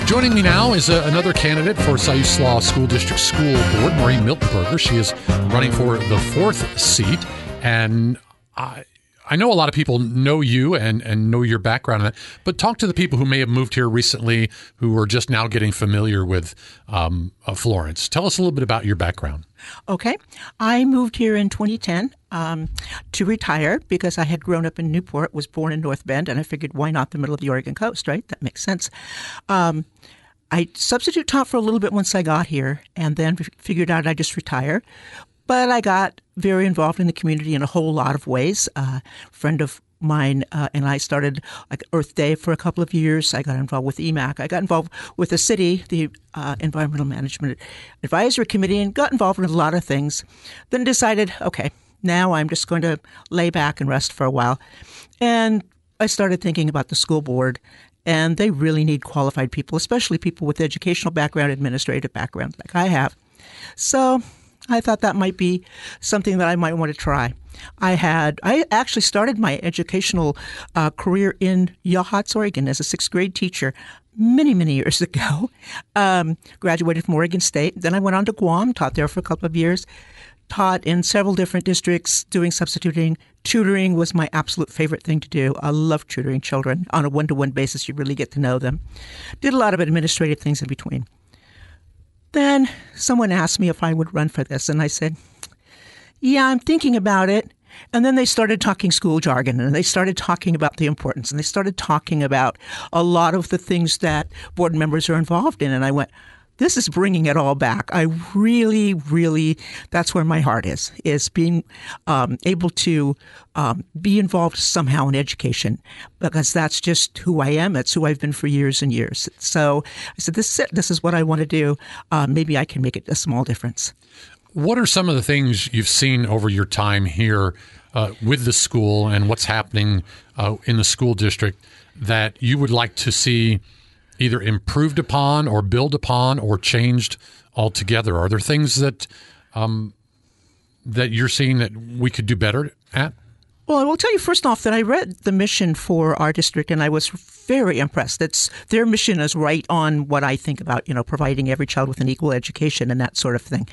Joining me now is another candidate for Siuslaw School District School Board, Marie Miltenberger. She is running for the 4th seat, and I know a lot of people know you and know your background in it, but talk to the people who may have moved here recently who are just now getting familiar with Florence. Tell us a little bit about your background. Okay. I moved here in 2010 to retire because I had grown up in Newport, was born in North Bend, and I figured why not the middle of the Oregon coast, right? That makes sense. I substitute taught for a little bit once I got here and then figured out I'd just retire. But I got very involved in the community in a whole lot of ways. A friend of mine and I started like Earth Day for a couple of years. I got involved with EMAC. I got involved with the city, the Environmental Management Advisory Committee, and got involved in a lot of things. Then decided, okay, now I'm just going to lay back and rest for a while. And I started thinking about the school board. And they really need qualified people, especially people with educational background, administrative background like I have. So I thought that might be something that I might want to try. I actually started my educational career in Yachats, Oregon as a 6th grade teacher many, many years ago. Graduated from Oregon State. Then I went on to Guam, taught there for a couple of years. Taught in several different districts, doing substituting. Tutoring was my absolute favorite thing to do. I love tutoring children on a one-to-one basis. You really get to know them. Did a lot of administrative things in between. Then someone asked me if I would run for this, and I said, yeah, I'm thinking about it. And then they started talking school jargon, and they started talking about the importance, and they started talking about a lot of the things that board members are involved in. And I went, this is bringing it all back. I really, really, that's where my heart is being able to be involved somehow in education, because that's just who I am. It's who I've been for years and years. So I said, this is what I want to do. Maybe I can make it a small difference. What are some of the things you've seen over your time here with the school and what's happening in the school district that you would like to see either improved upon or built upon or changed altogether? Are there things that that you're seeing that we could do better at? Well, I will tell you first off that I read the mission for our district, and I was very impressed. Their mission is right on what I think about, providing every child with an equal education and that sort of thing.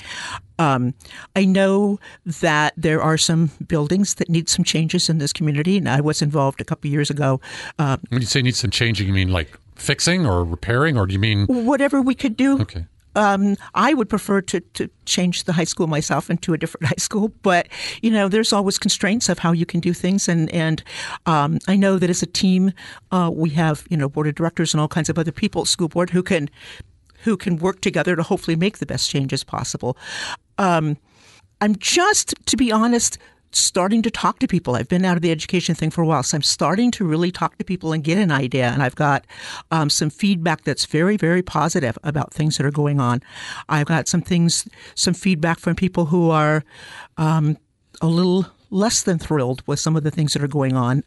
I know that there are some buildings that need some changes in this community, and I was involved a couple of years ago. When you say need some changing, you mean like fixing or repairing, or do you mean whatever we could do? Okay. I would prefer to change the high school myself into a different high school, but there's always constraints of how you can do things, and I know that as a team, we have board of directors and all kinds of other people at school board who can work together to hopefully make the best changes possible. I'm just, to be honest, starting to talk to people. I've been out of the education thing for a while, so I'm starting to really talk to people and get an idea. And I've got some feedback that's very, very positive about things that are going on. I've got some feedback from people who are a little less than thrilled with some of the things that are going on.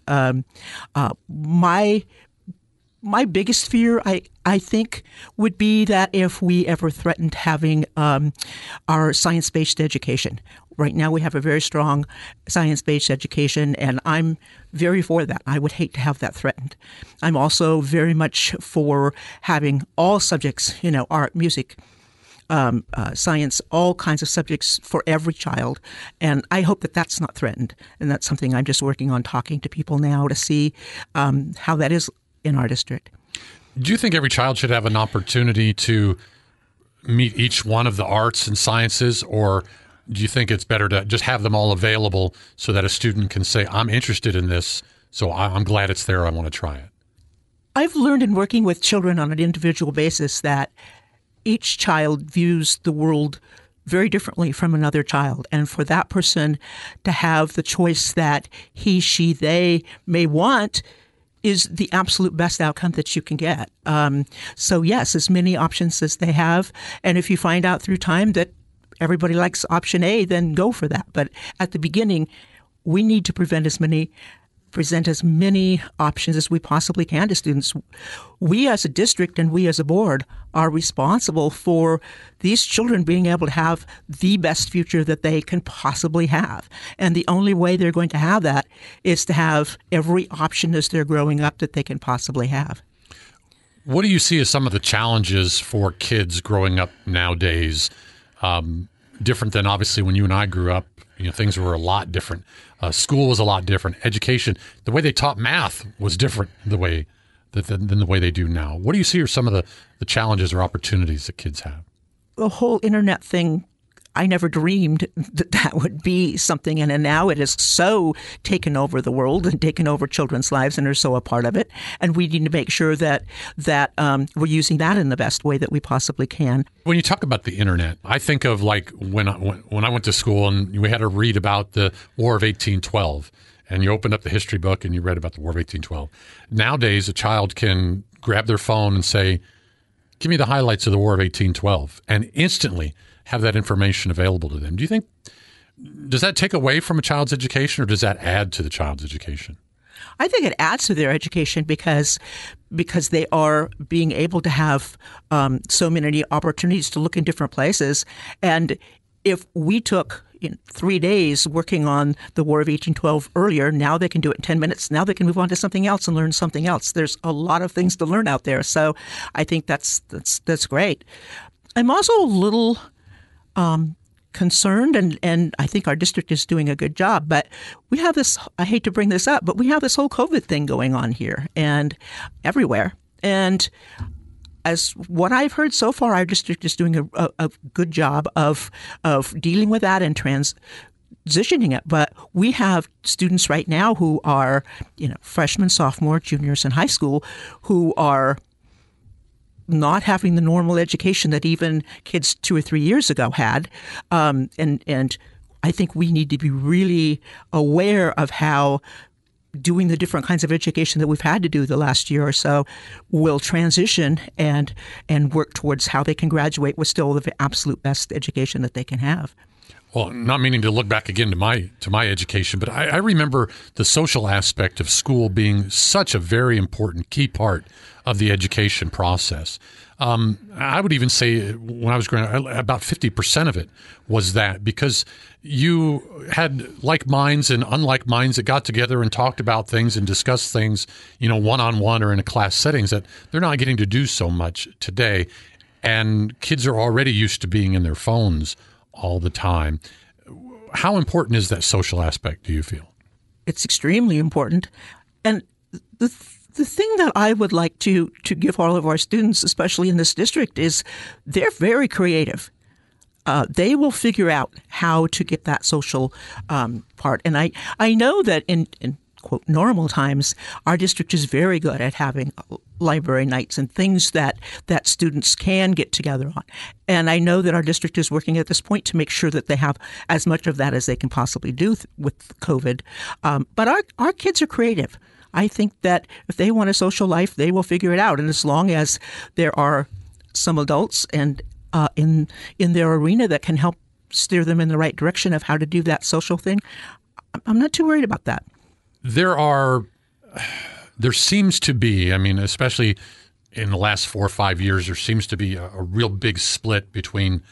My biggest fear, I think, would be that if we ever threatened having our science-based education. Right now we have a very strong science-based education, and I'm very for that. I would hate to have that threatened. I'm also very much for having all subjects, art, music, science, all kinds of subjects for every child. And I hope that that's not threatened. And that's something I'm just working on, talking to people now to see how that is in our district. Do you think every child should have an opportunity to meet each one of the arts and sciences, or do you think it's better to just have them all available so that a student can say, I'm interested in this, so I'm glad it's there, I want to try it? I've learned in working with children on an individual basis that each child views the world very differently from another child. And for that person to have the choice that he, she, they may want is the absolute best outcome that you can get. So yes, as many options as they have. And if you find out through time that everybody likes option A, then go for that. But at the beginning, we need to present as many options as we possibly can to students. We as a district and we as a board are responsible for these children being able to have the best future that they can possibly have. And the only way they're going to have that is to have every option as they're growing up that they can possibly have. What do you see as some of the challenges for kids growing up nowadays? Different than obviously when you and I grew up. Things were a lot different. School was a lot different. Education, the way they taught math was different than the way they do now. What do you see are some of the challenges or opportunities that kids have? The whole internet thing, I never dreamed that would be something. And now it has so taken over the world and taken over children's lives and are so a part of it. And we need to make sure that we're using that in the best way that we possibly can. When you talk about the internet, I think of like when I went to school and we had to read about the War of 1812. And you opened up the history book and you read about the War of 1812. Nowadays, a child can grab their phone and say, "Give me the highlights of the War of 1812," and instantly have that information available to them. Do you think, does that take away from a child's education or does that add to the child's education? I think it adds to their education because they are being able to have so many opportunities to look in different places. And if we took 3 days working on the War of 1812 earlier, now they can do it in 10 minutes. Now they can move on to something else and learn something else. There's a lot of things to learn out there. So I think that's great. I'm also a little concerned, and I think our district is doing a good job, but we have this, I hate to bring this up, but we have this whole COVID thing going on here and everywhere. And as what I've heard so far, our district is doing a good job of dealing with that and transitioning it. But we have students right now who are, freshmen, sophomore, juniors in high school who are not having the normal education that even kids 2 or 3 years ago had. And I think we need to be really aware of how doing the different kinds of education that we've had to do the last year or so will transition and work towards how they can graduate with still the absolute best education that they can have. Well, not meaning to look back again to my education, but I remember the social aspect of school being such a very important key part of the education process. I would even say when I was growing up, about 50% of it was that, because you had like minds and unlike minds that got together and talked about things and discussed things, one-on-one or in a class settings that they're not getting to do so much today. And kids are already used to being in their phones all the time. How important is that social aspect, do you feel? It's extremely important. And the thing that I would like to give all of our students, especially in this district, is they're very creative. They will figure out how to get that social part. And I know that in quote normal times, our district is very good at having library nights and things that students can get together on. And I know that our district is working at this point to make sure that they have as much of that as they can possibly do with COVID. But our kids are creative. I think that if they want a social life, they will figure it out. And as long as there are some adults and in their arena that can help steer them in the right direction of how to do that social thing, I'm not too worried about that. There seems to be, especially in the last 4 or 5 years, there seems to be a real big split between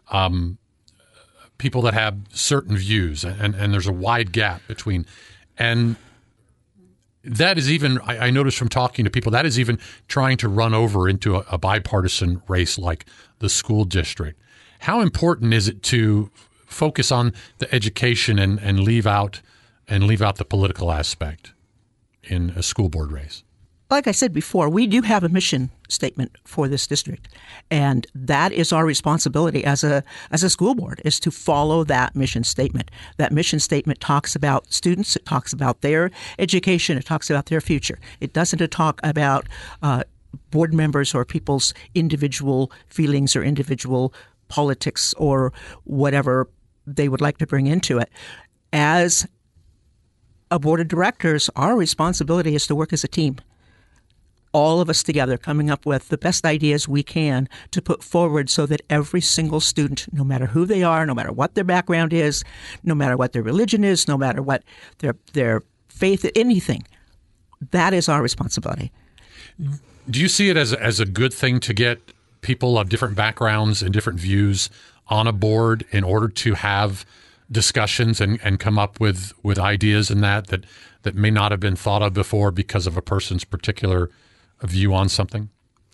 people that have certain views, and there's a wide gap between, and that is even, I noticed from talking to people, that is even trying to run over into a bipartisan race like the school district. How important is it to focus on the education and leave out the political aspect in a school board race? Like I said before, we do have a mission statement for this district, and that is our responsibility as a school board, is to follow that mission statement. That mission statement talks about students, it talks about their education, it talks about their future. It doesn't talk about board members or people's individual feelings or individual politics or whatever they would like to bring into it. As a board of directors, our responsibility is to work as a team. All of us together coming up with the best ideas we can to put forward so that every single student, no matter who they are, no matter what their background is, no matter what their religion is, no matter what their faith, anything, that is our responsibility. Do you see it as a good thing to get people of different backgrounds and different views on a board in order to have discussions and come up with ideas and that may not have been thought of before because of a person's particular view on something?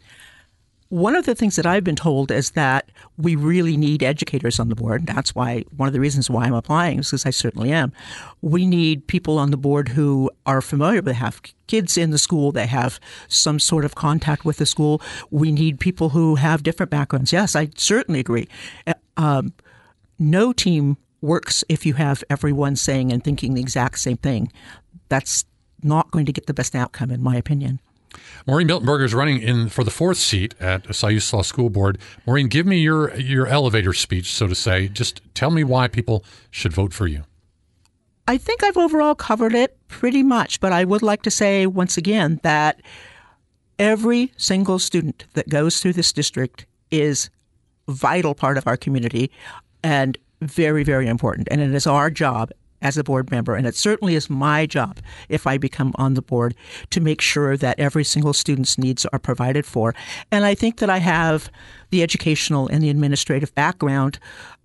One of the things that I've been told is that we really need educators on the board. That's why one of the reasons why I'm applying is because I certainly am. We need people on the board who are familiar, they have kids in the school, they have some sort of contact with the school. We need people who have different backgrounds. Yes, I certainly agree. No team works if you have everyone saying and thinking the exact same thing. That's not going to get the best outcome, in my opinion. Maureen Miltenberger is running in for the 4th seat at Siuslaw School Board. Maureen, give me your elevator speech, so to say. Just tell me why people should vote for you. I think I've overall covered it pretty much, but I would like to say once again that every single student that goes through this district is a vital part of our community and very, very important. And it is our job as a board member, and it certainly is my job if I become on the board, to make sure that every single student's needs are provided for. And I think that I have the educational and the administrative background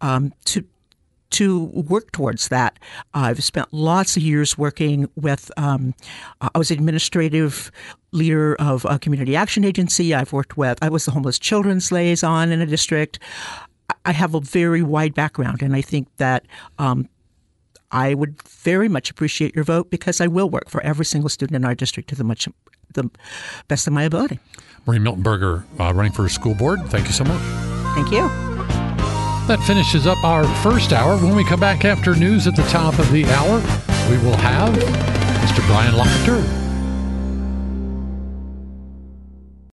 to work towards that. I've spent lots of years working with, I was administrative leader of a community action agency. I was the homeless children's liaison in a district. I have a very wide background, and I think that I would very much appreciate your vote, because I will work for every single student in our district to the best of my ability. Maureen Miltenberger, running for school board. Thank you so much. Thank you. That finishes up our first hour. When we come back after news at the top of the hour, we will have Mr. Brian Lockhart.